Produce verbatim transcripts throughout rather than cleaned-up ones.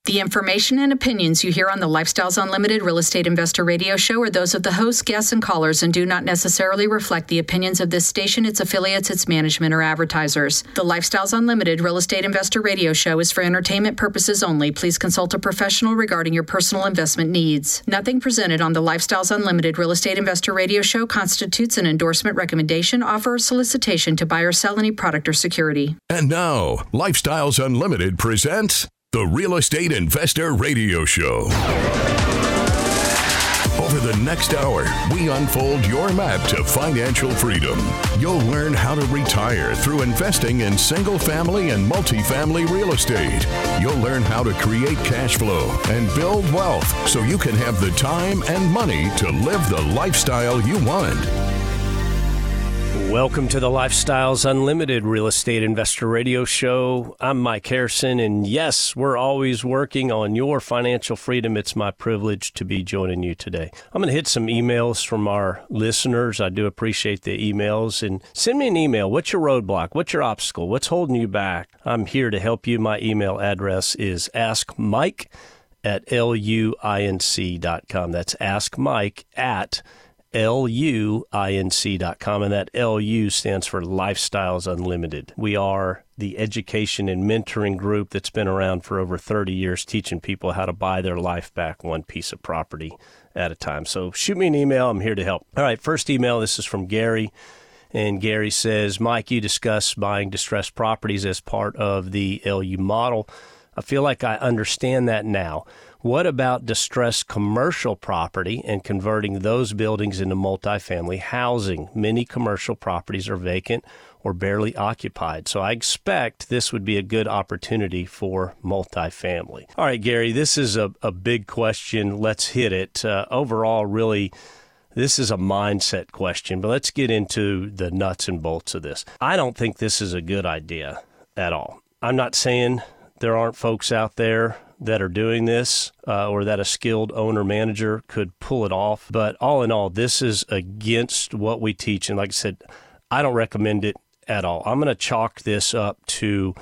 The information and opinions you hear on the Lifestyles Unlimited Real Estate Investor Radio Show are those of the hosts, guests, and callers and do not necessarily reflect the opinions of this station, its affiliates, its management, or advertisers. The Lifestyles Unlimited Real Estate Investor Radio Show is for entertainment purposes only. Please consult a professional regarding your personal investment needs. Nothing presented on the Lifestyles Unlimited Real Estate Investor Radio Show constitutes an endorsement, recommendation, offer, or solicitation to buy or sell any product or security. And now, Lifestyles Unlimited presents the Real Estate Investor Radio Show. Over the next hour, we unfold your map to financial freedom. You'll learn how to retire through investing in single-family and multifamily real estate. You'll learn how to create cash flow and build wealth so you can have the time and money to live the lifestyle you want. Welcome to the Lifestyles Unlimited Real Estate Investor Radio Show. I'm Mike Harrison, and yes, we're always working on your financial freedom. It's my privilege to be joining you today. I'm going to hit some emails from our listeners. I do appreciate the emails, and send me an email. What's your roadblock? What's your obstacle? What's holding you back? I'm here to help you. My email address is askmike at luinc dot com. That's askmike at L U I N C dot com, and that L U stands for Lifestyles Unlimited. We are the education and mentoring group that's been around for over thirty years, teaching people how to buy their life back one piece of property at a time. So shoot me an email. I'm here to help. All right, first email. This is from Gary, and Gary says, Mike, you discuss buying distressed properties as part of the L U model. I feel like I understand that now. What about distressed commercial property and converting those buildings into multifamily housing? Many commercial properties are vacant or barely occupied, so I expect this would be a good opportunity for multifamily. All right, Gary, this is a, a big question. Let's hit it. Uh, overall, really, this is a mindset question, but let's get into the nuts and bolts of this. I don't think this is a good idea at all. I'm not saying there aren't folks out there that are doing this uh, or that a skilled owner-manager could pull it off. But all in all, this is against what we teach. And like I said, I don't recommend it at all. I'm going to chalk this up to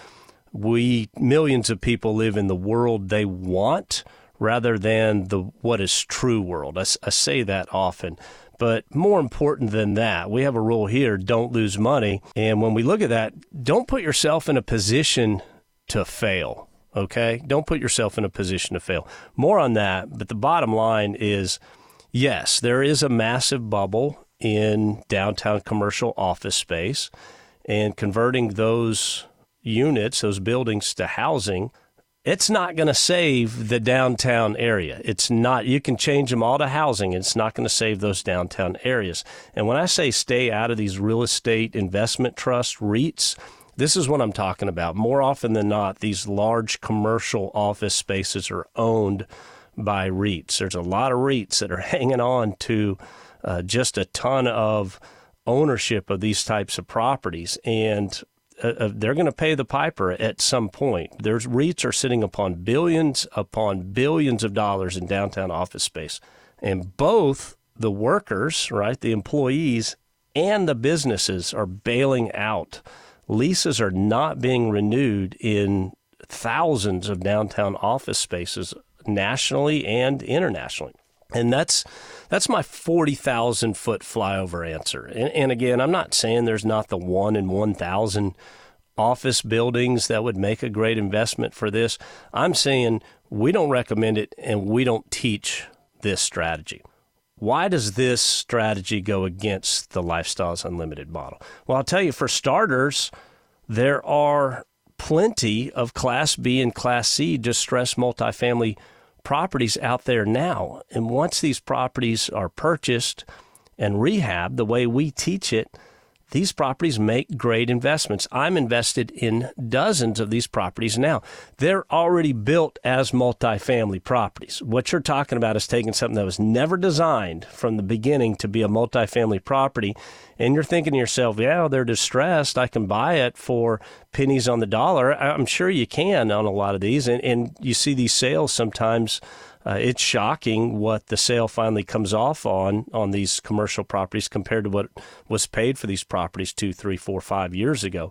we millions of people live in the world they want rather than the what is true world. I, I say that often. But more important than that, we have a rule here, don't lose money. And when we look at that, don't put yourself in a position to fail. Okay? Don't put yourself in a position to fail. More on that, but the bottom line is, yes, there is a massive bubble in downtown commercial office space, and converting those units, those buildings to housing, it's not going to save the downtown area. It's not. You can change them all to housing. It's not going to save those downtown areas. And when I say stay out of these real estate investment trust REITs, this is what I'm talking about. More often than not, these large commercial office spaces are owned by REITs. There's a lot of REITs that are hanging on to uh, just a ton of ownership of these types of properties, and uh, they're going to pay the piper at some point. There's REITs are sitting upon billions upon billions of dollars in downtown office space, and both the workers, right, the employees, and the businesses are bailing out. Leases are not being renewed in thousands of downtown office spaces nationally and internationally. And that's that's my forty thousand foot flyover answer. And, and again, I'm not saying there's not the one in one thousand office buildings that would make a great investment for this. I'm saying we don't recommend it and we don't teach this strategy. Why does this strategy go against the Lifestyles Unlimited model? Well, I'll tell you, for starters, there are plenty of Class B and Class C distressed multifamily properties out there now. And once these properties are purchased and rehabbed the way we teach it, these properties make great investments. I'm invested in dozens of these properties now. They're already built as multifamily properties. What you're talking about is taking something that was never designed from the beginning to be a multifamily property, and you're thinking to yourself, yeah, they're distressed. I can buy it for pennies on the dollar. I'm sure you can on a lot of these, and, and you see these sales sometimes. Uh, it's shocking what the sale finally comes off on on these commercial properties compared to what was paid for these properties two, three, four, five years ago.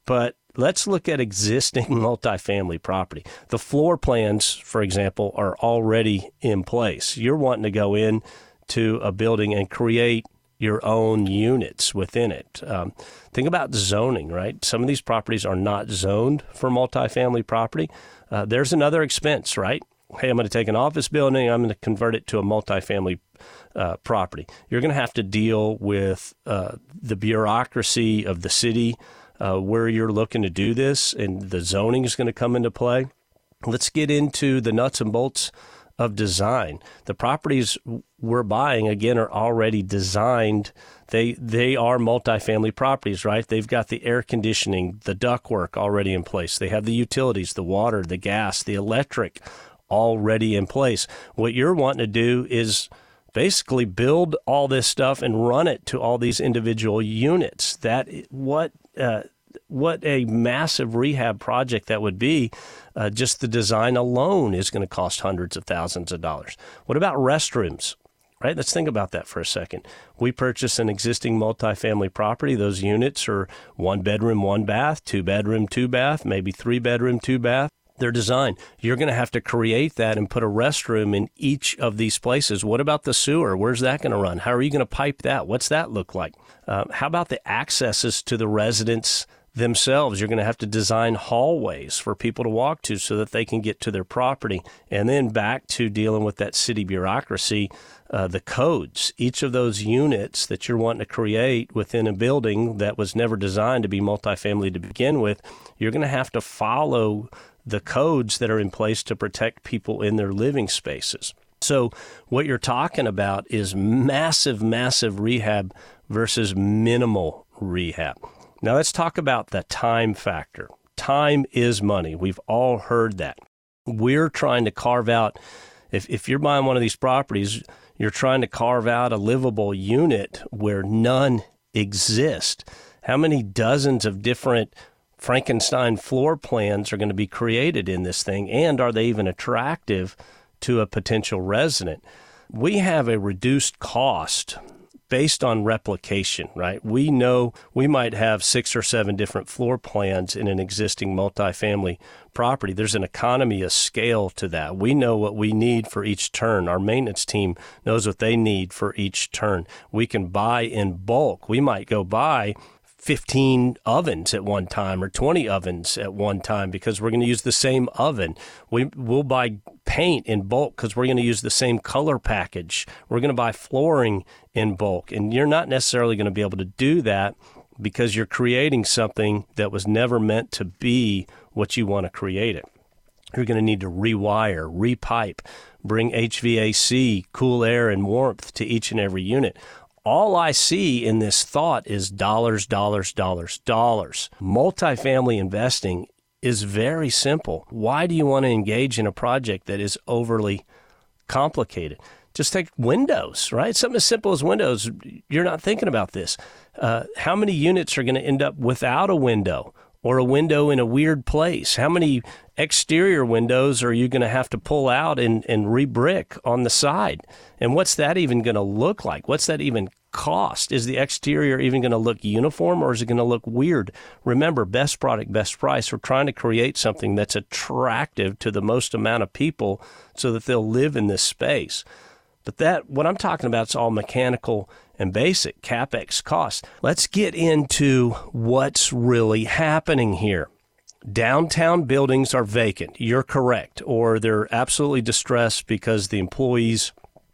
but let's look at existing multifamily property. The floor plans, for example, are already in place. You're wanting to go in to a building and create your own units within it. Um, think about zoning, right? Some of these properties are not zoned for multifamily property. Uh, there's another expense, right? Hey, I'm going to take an office building, I'm going to convert it to a multifamily uh, property. You're going to have to deal with uh, the bureaucracy of the city uh, where you're looking to do this, and the zoning is going to come into play. Let's get into the nuts and bolts of design. The properties we're buying, again, are already designed. They they are multifamily properties, right? They've got the air conditioning, the ductwork already in place. They have the utilities, the water, the gas, the electric already in place. What you're wanting to do is basically build all this stuff and run it to all these individual units. That what uh, what a massive rehab project that would be. Uh, just the design alone is going to cost hundreds of thousands of dollars. What about restrooms? Right? Let's think about that for a second. We purchase an existing multifamily property. Those units are one bedroom, one bath, two bedroom, two bath, maybe three bedroom, two bath. They're designed. You're going to have to create that and put a restroom in each of these places. What about the sewer? Where's that going to run? How are you going to pipe that? What's that look like? Uh, how about the accesses to the residents themselves? You're going to have to design hallways for people to walk to so that they can get to their property. And then back to dealing with that city bureaucracy, uh, the codes. Each of those units that you're wanting to create within a building that was never designed to be multifamily to begin with, you're going to have to follow the codes that are in place to protect people in their living spaces. So what you're talking about is massive, massive rehab versus minimal rehab. Now let's talk about the time factor. Time is money. We've all heard that. We're trying to carve out, if, if you're buying one of these properties, you're trying to carve out a livable unit where none exist. How many dozens of different Frankenstein floor plans are going to be created in this thing, and are they even attractive to a potential resident? We have a reduced cost based on replication, right? We know we might have six or seven different floor plans in an existing multifamily property. There's an economy of scale to that. We know what we need for each turn. Our maintenance team knows what they need for each turn. We can buy in bulk. We might go buy fifteen ovens at one time or twenty ovens at one time because we're going to use the same oven. We, we'll buy paint in bulk because we're going to use the same color package. We're going to buy flooring in bulk. And you're not necessarily going to be able to do that because you're creating something that was never meant to be what you want to create it. You're going to need to rewire, repipe, bring H V A C, cool air and warmth to each and every unit. All I see in this thought is dollars, dollars, dollars, dollars. Multifamily investing is very simple. Why do you want to engage in a project that is overly complicated? Just take windows, right? Something as simple as windows. You're not thinking about this. Uh, how many units are going to end up without a window or a window in a weird place? How many exterior windows are you going to have to pull out and, and re-brick on the side? And what's that even going to look like? What's that even cost? Is the exterior even going to look uniform, or is it going to look weird? Remember, best product, best price. We're trying to create something that's attractive to the most amount of people so that they'll live in this space. But that, what I'm talking about is all mechanical and basic, CapEx costs. Let's get into what's really happening here. Downtown buildings are vacant. You're correct. Or they're absolutely distressed because the employees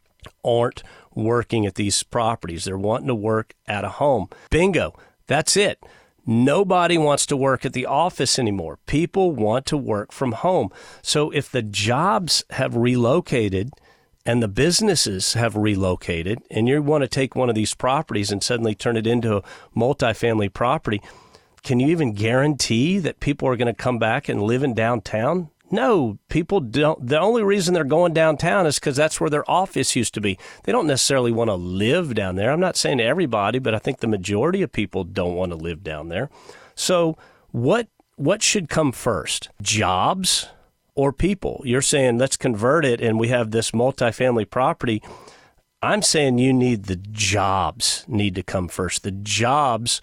aren't working at these properties. They're wanting to work at a home. Bingo. That's it. Nobody wants to work at the office anymore. People want to work from home. So if the jobs have relocated and the businesses have relocated, and you want to take one of these properties and suddenly turn it into a multifamily property, can you even guarantee that people are going to come back and live in downtown? No, people don't. The only reason they're going downtown is because that's where their office used to be. They don't necessarily want to live down there. I'm not saying everybody, but I think the majority of people don't want to live down there. So what what should come first? Jobs or people? You're saying let's convert it and we have this multifamily property. I'm saying you need the jobs need to come first. The jobs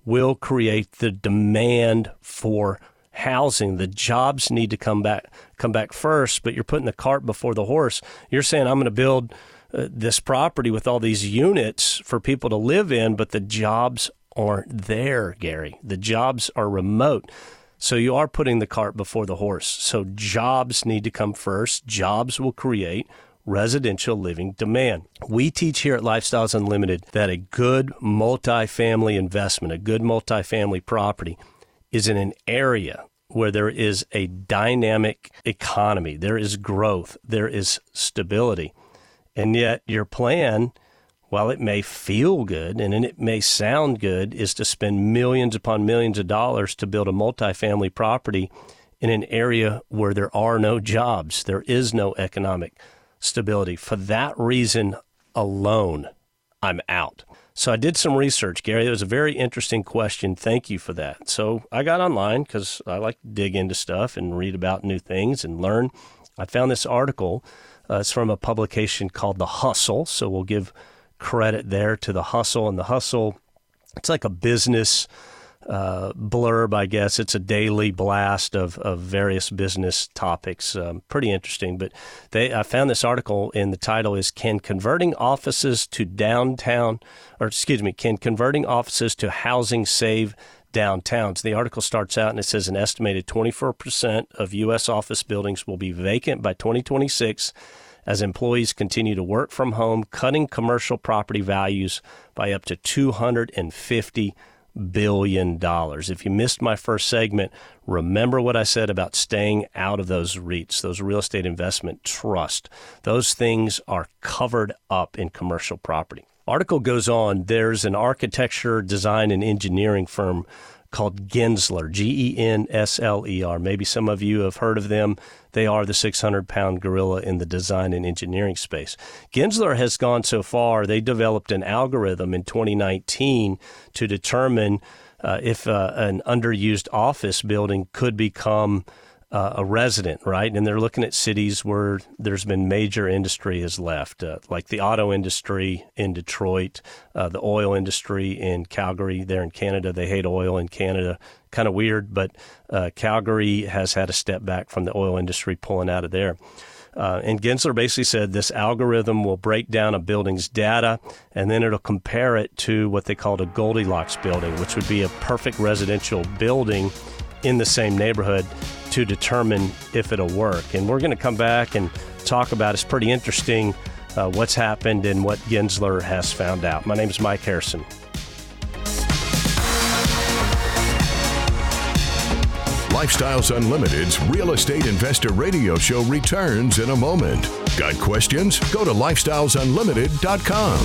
will create the demand for housing. The jobs need to come back come back first, but you're putting the cart before the horse. You're saying, I'm going to build uh, this property with all these units for people to live in, but the jobs aren't there, Gary. The jobs are remote. So you are putting the cart before the horse. So jobs need to come first. Jobs will create residential living demand. We teach here at Lifestyles Unlimited that a good multifamily investment, a good multifamily property, is in an area where there is a dynamic economy, there is growth, there is stability. And yet your plan, while it may feel good and it may sound good, is to spend millions upon millions of dollars to build a multifamily property in an area where there are no jobs, there is no economic stability. For that reason alone, I'm out. So I did some research, Gary. It was a very interesting question. Thank you for that. So I got online because I like to dig into stuff and read about new things and learn. I found this article. Uh, it's from a publication called The Hustle. So we'll give credit there to The Hustle. And The Hustle, it's like a business uh, blurb, I guess. It's a daily blast of, of various business topics. Um, pretty interesting. But they, I found this article, and the title is, Can Converting Offices to Downtown, or excuse me, Can Converting Offices to Housing Save Downtowns? The article starts out and it says an estimated twenty-four percent of U S office buildings will be vacant by twenty twenty-six as employees continue to work from home, cutting commercial property values by up to two hundred fifty billion dollars. If you missed my first segment, remember what I said about staying out of those REITs, those real estate investment trusts. Those things are covered up in commercial property. Article goes on, there's an architecture, design, and engineering firm called Gensler, G E N S L E R. Maybe some of you have heard of them. They are the six hundred pound gorilla in the design and engineering space. Gensler has gone so far, they developed an algorithm in twenty nineteen to determine uh, if uh, an underused office building could become uh, a resident, right? And they're looking at cities where there's been major industry has left, uh, like the auto industry in Detroit, uh, the oil industry in Calgary there in Canada. They hate oil in Canada. Kind of weird, but uh, Calgary has had a step back from the oil industry pulling out of there. Uh, and Gensler basically said this algorithm will break down a building's data, and then it'll compare it to what they called a Goldilocks building, which would be a perfect residential building in the same neighborhood, to determine if it'll work. And we're going to come back and talk about, it's pretty interesting, uh, what's happened and what Gensler has found out. My name is Mike Harrison. Lifestyles Unlimited's Real Estate Investor Radio Show returns in a moment. Got questions? Go to lifestyles unlimited dot com.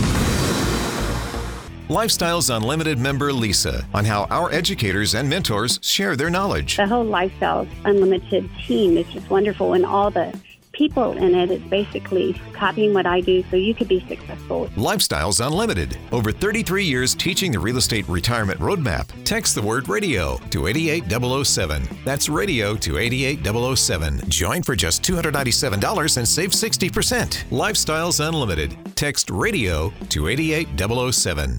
Lifestyles Unlimited member Lisa on how our educators and mentors share their knowledge. The whole Lifestyles Unlimited team is just wonderful, and all the people in it is basically copying what I do so you could be successful. Lifestyles Unlimited. Over thirty-three years teaching the real estate retirement roadmap. Text the word radio to eight eight zero zero seven. That's radio to eight eight zero zero seven. Join for just two hundred ninety-seven dollars and save sixty percent. Lifestyles Unlimited. Text radio to eight eight zero zero seven.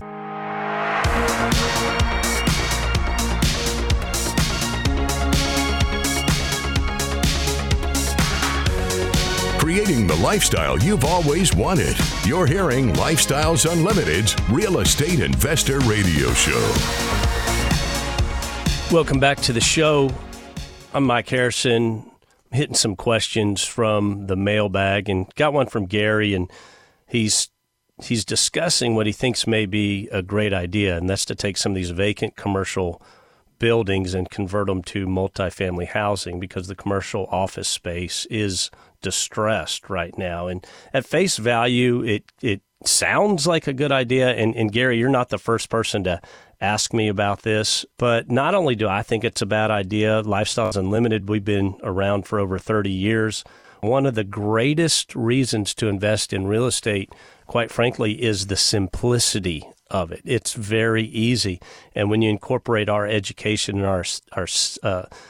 Creating the lifestyle you've always wanted. You're hearing Lifestyles Unlimited's Real Estate Investor Radio Show. Welcome back to the show. I'm Mike Harrison. I'm hitting some questions from the mailbag, and got one from Gary, and he's he's discussing what he thinks may be a great idea, and that's to take some of these vacant commercial buildings and convert them to multifamily housing, because the commercial office space is distressed right now. And at face value, it it sounds like a good idea. And, and Gary, you're not the first person to ask me about this, but not only do I think it's a bad idea, Lifestyles Unlimited, we've been around for over thirty years. One of the greatest reasons to invest in real estate, quite frankly, is the simplicity of it. It's very easy. And when you incorporate our education and our, our uh,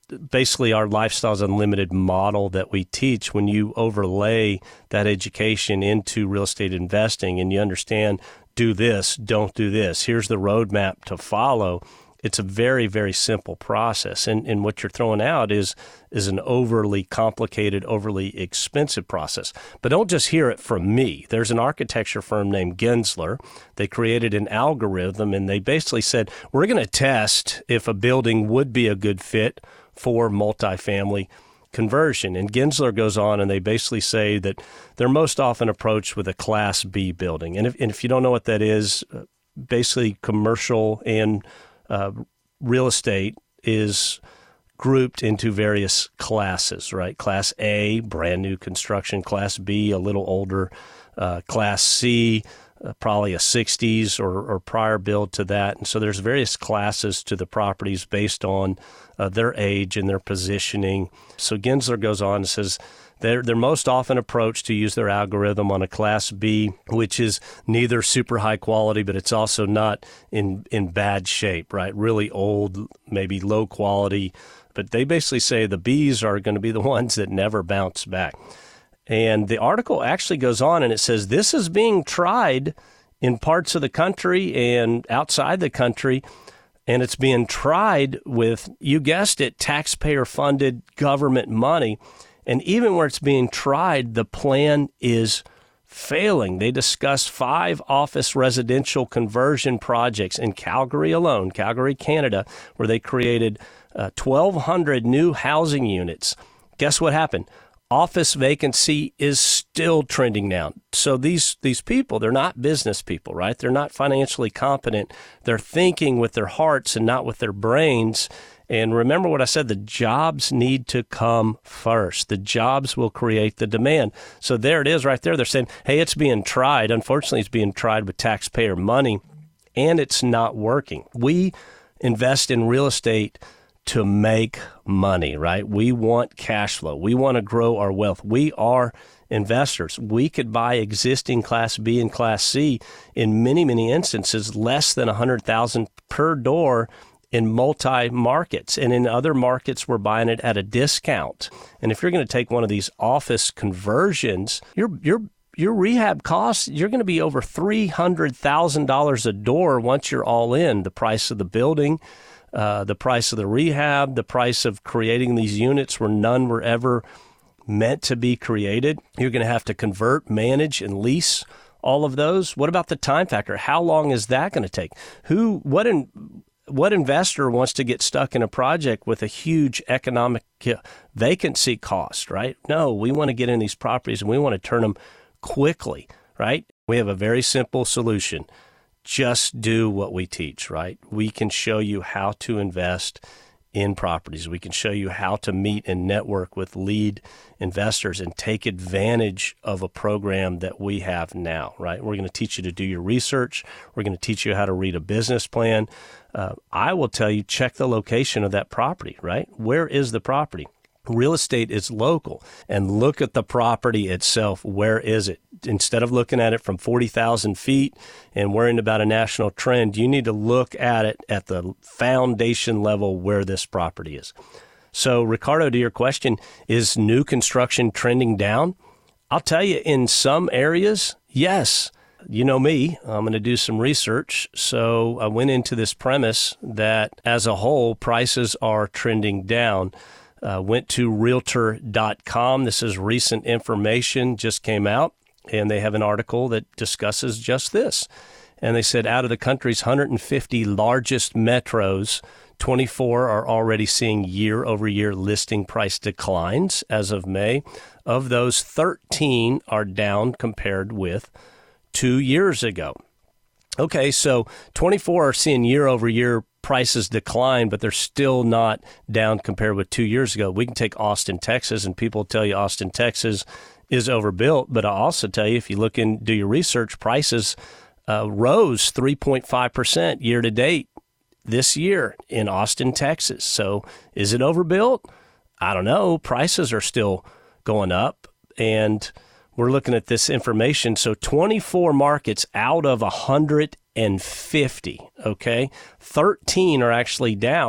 basically our Lifestyles Unlimited model that we teach. When you overlay that education into real estate investing and you understand, do this, don't do this, here's the roadmap to follow. It's a very, very simple process. And, and what you're throwing out is, is an overly complicated, overly expensive process. But don't just hear it from me. There's an architecture firm named Gensler. They created an algorithm, and they basically said, we're going to test if a building would be a good fit for multifamily conversion. And Gensler goes on, and they basically say that they're most often approached with a Class B building. And if, and if you don't know what that is, basically commercial and Uh, real estate is grouped into various classes, right? Class A, brand new construction. Class B, a little older. Uh, Class C, uh, probably a sixties or, or prior build to that. And so there's various classes to the properties based on uh, their age and their positioning. So Gensler goes on and says, They're, they're most often approached to use their algorithm on a Class B, which is neither super high quality, but it's also not in, in bad shape, right? Really old, maybe low quality. But they basically say the Bs are going to be the ones that never bounce back. And the article actually goes on and it says this is being tried in parts of the country and outside the country. And it's being tried with, you guessed it, taxpayer-funded government money. And even where it's being tried, the plan is failing. They discussed five office residential conversion projects in Calgary alone, Calgary, Canada, where they created uh, twelve hundred new housing units. Guess what happened? Office vacancy is still trending down. So these these people, they're not business people, right? They're not financially competent. They're thinking with their hearts and not with their brains. And remember what I said, the jobs need to come first. The jobs will create the demand. So there it is right there. They're saying, hey, it's being tried. Unfortunately, it's being tried with taxpayer money, and it's not working. We invest in real estate to make money, right? We want cash flow. We want to grow our wealth. We are investors. We could buy existing Class B and Class C in many, many instances, less than one hundred thousand dollars per door in multi-markets. And in other markets, we're buying it at a discount. And if you're going to take one of these office conversions, your your your rehab costs, you're going to be over three hundred thousand dollars a door once you're all in. The price of the building, uh, the price of the rehab, the price of creating these units where none were ever meant to be created. You're going to have to convert, manage, and lease all of those. What about the time factor? How long is that going to take? Who, what in... What investor wants to get stuck in a project with a huge economic vacancy cost, right? No, we want to get in these properties and we want to turn them quickly, right? We have a very simple solution. Just do what we teach, right? We can show you how to invest in properties. We can show you how to meet and network with lead investors and take advantage of a program that we have now, right? We're going to teach you to do your research. We're going to teach you how to read a business plan. Uh, I will tell you, check the location of that property, right? Where is the property? Real estate is local, and look at the property itself. Where is it? Instead of looking at it from forty thousand feet and worrying about a national trend, you need to look at it at the foundation level where this property is. So, Ricardo, to your question, is new construction trending down? I'll tell you, in some areas, yes. You know me, I'm going to do some research. So I went into this premise that as a whole, prices are trending down. Uh, went to realtor dot com. This is recent information, just came out, and they have an article that discusses just this. And they said out of the country's one hundred fifty largest metros, twenty-four are already seeing year-over-year listing price declines as of May. Of those, thirteen are down compared with two years ago. Okay, so twenty-four are seeing year-over-year prices decline, but they're still not down compared with two years ago. We can take Austin, Texas, and people tell you Austin, Texas is overbuilt, but I'll also tell you, if you look and do your research, prices uh, rose three point five percent year to date this year in Austin, Texas. So is it overbuilt? I don't know. Prices are still going up, and we're looking at this information. So twenty-four markets out of one hundred fifty, okay? thirteen are actually down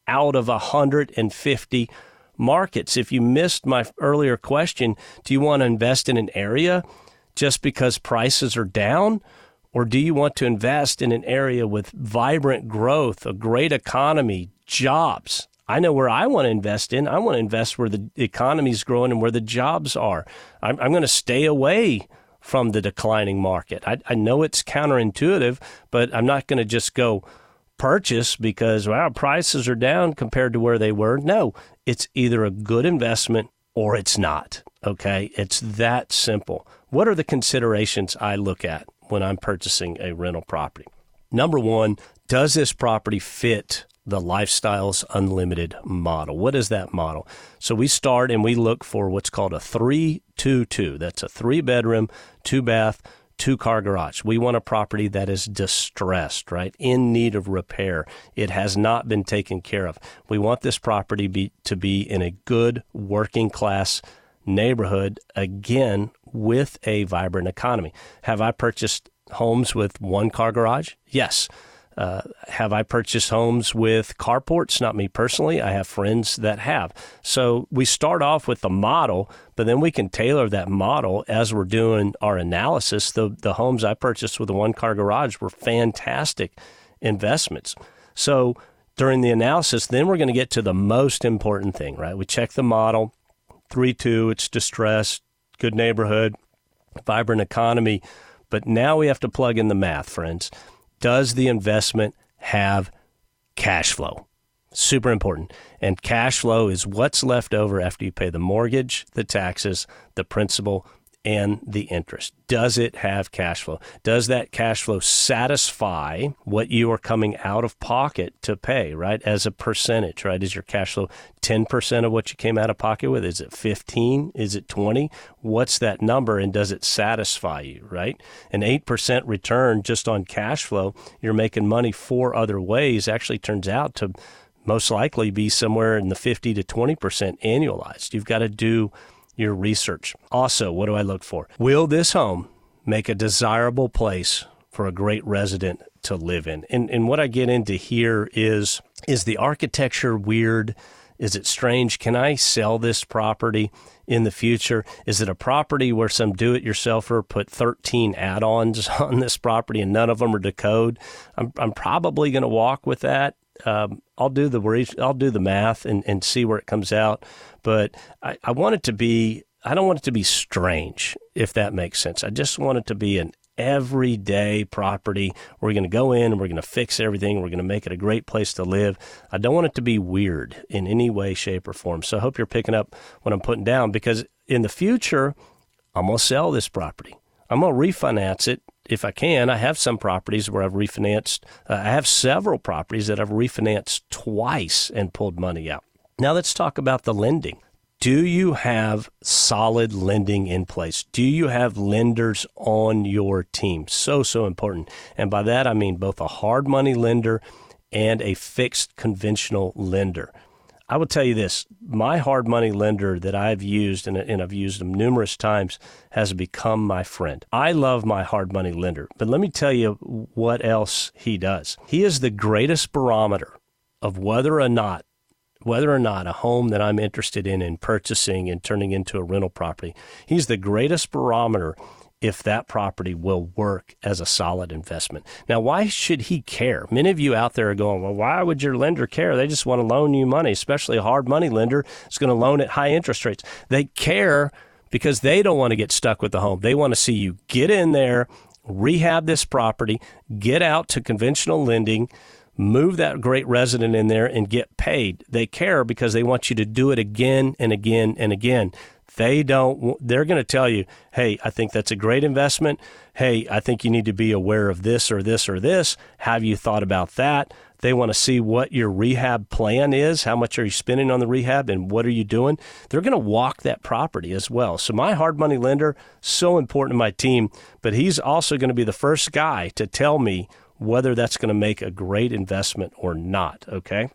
out of one hundred fifty markets. If you missed my earlier question, do you want to invest in an area just because prices are down? Or do you want to invest in an area with vibrant growth, a great economy, jobs? I know where I want to invest in. I want to invest where the economy is growing and where the jobs are. I'm, I'm going to stay away from the declining market. I, I know it's counterintuitive, but I'm not going to just go purchase because, wow, prices are down compared to where they were. No, it's either a good investment or it's not, okay? It's that simple. What are the considerations I look at when I'm purchasing a rental property? Number one, does this property fit the Lifestyles Unlimited model? What is that model? So we start and we look for what's called a three two two. That's a three bedroom, two bath, two car garage. We want a property that is distressed, right? In need of repair. It has not been taken care of. We want this property be, to be in a good working class neighborhood, again, with a vibrant economy. Have I purchased homes with one car garage? Yes. Uh, have I purchased homes with carports? Not me personally. I have friends that have. So we start off with the model, but then we can tailor that model as we're doing our analysis. The, the homes I purchased with a one-car garage were fantastic investments. So during the analysis, then we're going to get to the most important thing, right? We check the model, three two, it's distressed, good neighborhood, vibrant economy. But now we have to plug in the math, friends. Does the investment have cash flow? Super important. And cash flow is what's left over after you pay the mortgage, the taxes, the principal, and the interest. Does it have cash flow? Does that cash flow satisfy what you are coming out of pocket to pay, right? As a percentage, right? Is your cash flow ten percent of what you came out of pocket with? Is it fifteen? Is it twenty? What's that number, and does it satisfy you, right? An eight percent return just on cash flow, you're making money four other ways, actually turns out to most likely be somewhere in the fifty to twenty percent annualized. You've got to do your research. Also, what do I look for? Will this home make a desirable place for a great resident to live in? And and what I get into here is, is the architecture weird? Is it strange? Can I sell this property in the future? Is it a property where some do-it-yourselfer put thirteen add-ons on this property and none of them are to code? I'm, I'm probably going to walk with that. Um, I'll do the I'll do the math and, and see where it comes out. But I, I want it to be, I don't want it to be strange, if that makes sense. I just want it to be an everyday property. We're going to go in and we're going to fix everything. We're going to make it a great place to live. I don't want it to be weird in any way, shape, or form. So I hope you're picking up what I'm putting down, because in the future, I'm going to sell this property. I'm going to refinance it if I can. I have some properties where I've refinanced. Uh, I have several properties that I've refinanced twice and pulled money out. Now let's talk about the lending. Do you have solid lending in place? Do you have lenders on your team? So, so important. And by that, I mean both a hard money lender and a fixed conventional lender. I will tell you this, my hard money lender that I've used, and, and I've used them numerous times, has become my friend. I love my hard money lender, but let me tell you what else he does. He is the greatest barometer of whether or not, whether or not a home that I'm interested in in purchasing and turning into a rental property. He's the greatest barometer if that property will work as a solid investment. Now, why should he care? Many of you out there are going, well, why would your lender care? They just want to loan you money, especially a hard money lender is going to loan at high interest rates. They care because they don't want to get stuck with the home. They want to see you get in there, rehab this property, get out to conventional lending, move that great resident in there and get paid. They care because they want you to do it again and again and again. They don't, they're going to tell you, hey, I think that's a great investment. Hey, I think you need to be aware of this or this or this. Have you thought about that? They want to see what your rehab plan is. How much are you spending on the rehab and what are you doing? They're going to walk that property as well. So my hard money lender, so important to my team, but he's also going to be the first guy to tell me whether that's going to make a great investment or not, okay?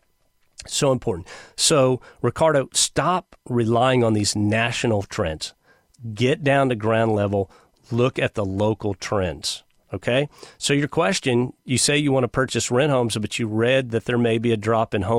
So important. So, Ricardo, stop relying on these national trends. Get down to ground level. Look at the local trends, okay? So your question, you say you want to purchase rent homes, but you read that there may be a drop in home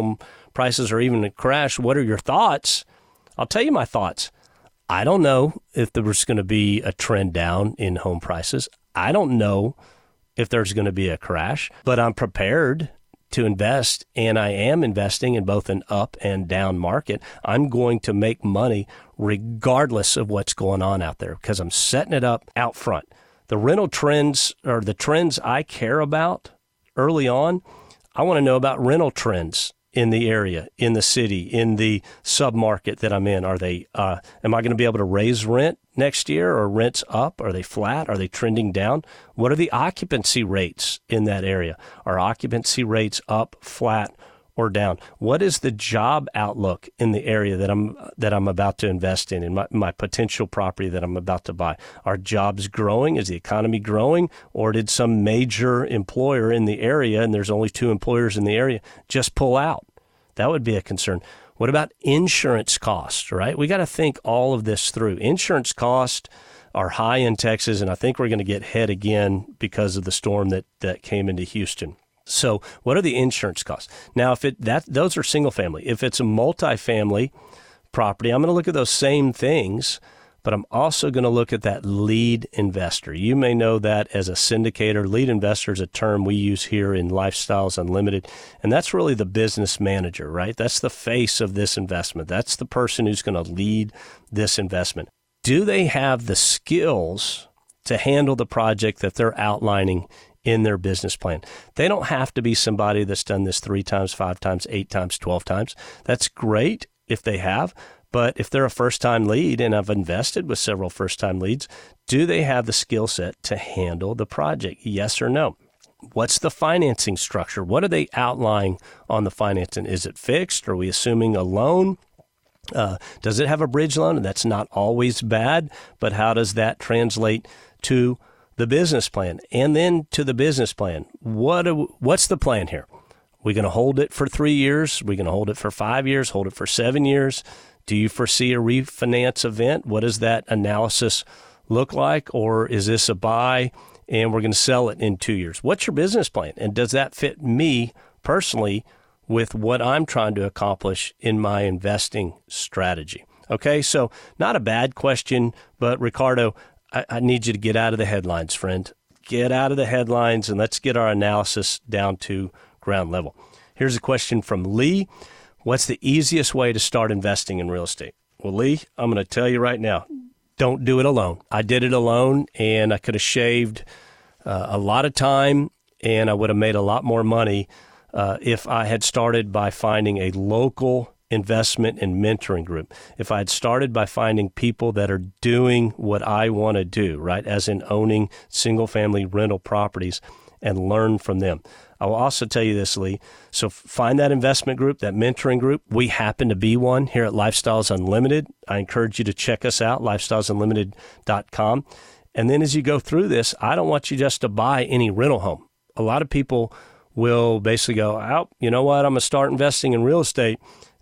prices are even to crash. What are your thoughts? I'll tell you my thoughts. I don't know if there's going to be a trend down in home prices. I don't know if there's going to be a crash, but I'm prepared to invest, and I am investing in both an up and down market. I'm going to make money regardless of what's going on out there because I'm setting it up out front. The rental trends or the trends I care about early on, I want to know about rental trends in the area, in the city, in the submarket that I'm in. Are they, uh, am I going to be able to raise rent next year, or rents up? Are they flat? Are they trending down? What are the occupancy rates in that area? Are occupancy rates up, flat, or down? What is the job outlook in the area that I'm that I'm about to invest in, in my, my potential property that I'm about to buy? Are jobs growing? Is the economy growing? Or did some major employer in the area, and there's only two employers in the area, just pull out? That would be a concern. What about insurance costs, right? We got to think all of this through. Insurance costs are high in Texas, and I think we're going to get hit again because of the storm that, that came into Houston. So what are the insurance costs? Now, if it that those are single family. If it's a multifamily property, I'm going to look at those same things, but I'm also going to look at that lead investor. You may know that as a syndicator. Lead investor is a term we use here in Lifestyles Unlimited, and that's really the business manager, right? That's the face of this investment. That's the person who's going to lead this investment. Do they have the skills to handle the project that they're outlining in their business plan? They don't have to be somebody that's done this three times, five times, eight times, twelve times. That's great if they have, but if they're a first-time lead, and I've invested with several first-time leads, do they have the skill set to handle the project? Yes or no? What's the financing structure? What are they outlining on the financing? Is it fixed? Are we assuming a loan? Uh, does it have a bridge loan? And that's not always bad, but how does that translate to the business plan? And then to the business plan, what do, what's the plan here? We're going to hold it for three years. We're going to hold it for five years, hold it for seven years. Do you foresee a refinance event? What does that analysis look like? Or is this a buy and we're going to sell it in two years? What's your business plan? And does that fit me personally with what I'm trying to accomplish in my investing strategy? Okay, so not a bad question, but Ricardo, I, I need you to get out of the headlines, friend. Get out of the headlines, and let's get our analysis down to ground level. Here's a question from Lee. What's the easiest way to start investing in real estate? Well, Lee, I'm going to tell you right now, don't do it alone. I did it alone, and I could have shaved uh, a lot of time, and I would have made a lot more money uh, if I had started by finding a local investment and mentoring group. If I had started by finding people that are doing what I want to do, right, as in owning single-family rental properties, and learn from them. I will also tell you this, Lee. So find that investment group, that mentoring group. We happen to be one here at Lifestyles Unlimited. I encourage you to check us out, lifestyles unlimited dot com. And then as you go through this, I don't want you just to buy any rental home. A lot of people will basically go, oh, you know what, I'm going to start investing in real estate.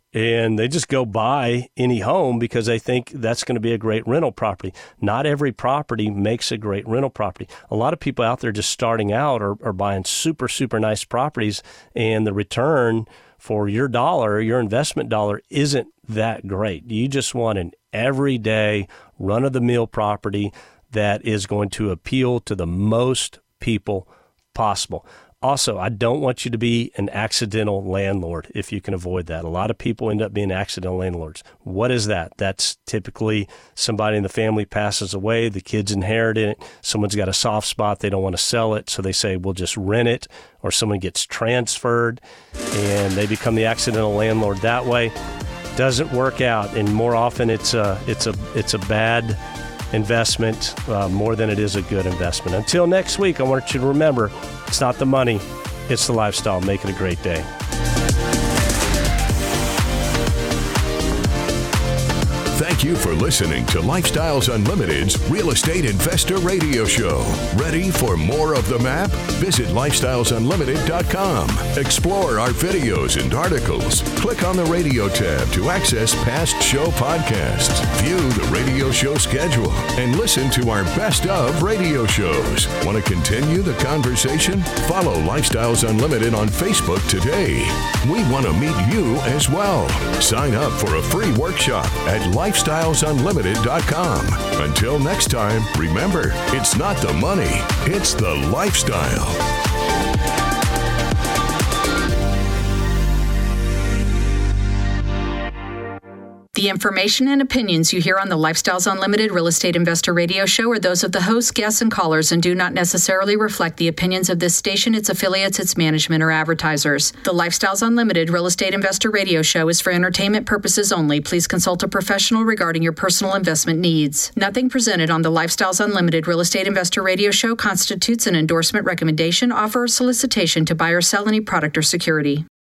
And they just go buy any home because they think that's going to be a great rental property. Not every property makes a great rental property. A lot of people out there just starting out are, are buying super, super nice properties, and the return for your dollar, your investment dollar, isn't that great. You just want an everyday, run-of-the-mill property that is going to appeal to the most people possible. Also, I don't want you to be an accidental landlord if you can avoid that. A lot of people end up being accidental landlords. What is that? That's typically somebody in the family passes away, the kids inherit it, someone's got a soft spot, they don't want to sell it, so they say, we'll just rent it, or someone gets transferred, and they become the accidental landlord that way. Doesn't work out, and more often it's a, it's a, it's a bad investment uh, more than it is a good investment. Until next week, I want you to remember, it's not the money, it's the lifestyle. Make it a great day. Thank Thank you for listening to Lifestyles Unlimited's Real Estate Investor Radio Show. Ready for more of the map? Visit lifestyles unlimited dot com. Explore our videos and articles. Click on the radio tab to access past show podcasts. View the radio show schedule and listen to our best of radio shows. Want to continue the conversation? Follow Lifestyles Unlimited on Facebook today. We want to meet you as well. Sign up for a free workshop at lifestyles unlimited dot com. Until next time, remember, it's not the money, it's the lifestyle. The information and opinions you hear on the Lifestyles Unlimited Real Estate Investor Radio Show are those of the hosts, guests, and callers and do not necessarily reflect the opinions of this station, its affiliates, its management, or advertisers. The Lifestyles Unlimited Real Estate Investor Radio Show is for entertainment purposes only. Please consult a professional regarding your personal investment needs. Nothing presented on the Lifestyles Unlimited Real Estate Investor Radio Show constitutes an endorsement, recommendation, offer, or solicitation to buy or sell any product or security.